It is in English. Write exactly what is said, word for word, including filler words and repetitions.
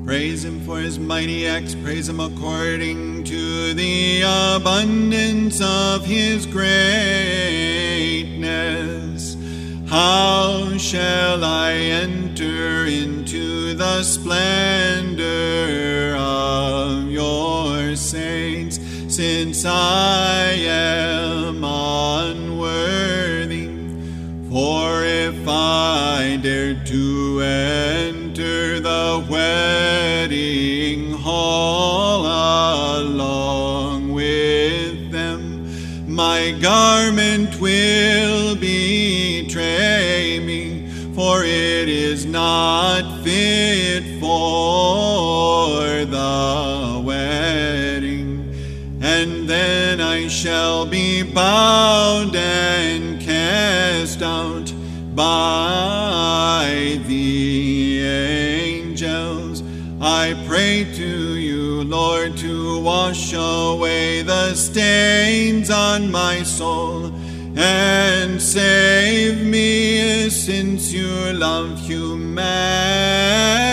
Praise him for his mighty acts, praise him according to the abundance of his greatness. How shall I enter into the splendor of your saints, since I am unworthy? For if I dared to enter the wedding hall along with them, my garment will betray me, for it is not fit for the wedding. And then I shall be bound and cast out by the angels. I pray to you, Lord, to wash away the stains on my soul and save me, since you love humanity.